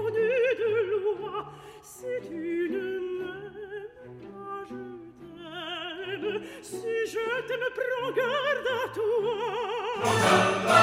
dépourvue de loi. Si tu ne m'aimes pas, je t'aime. Si je t'aime, prends garde à toi.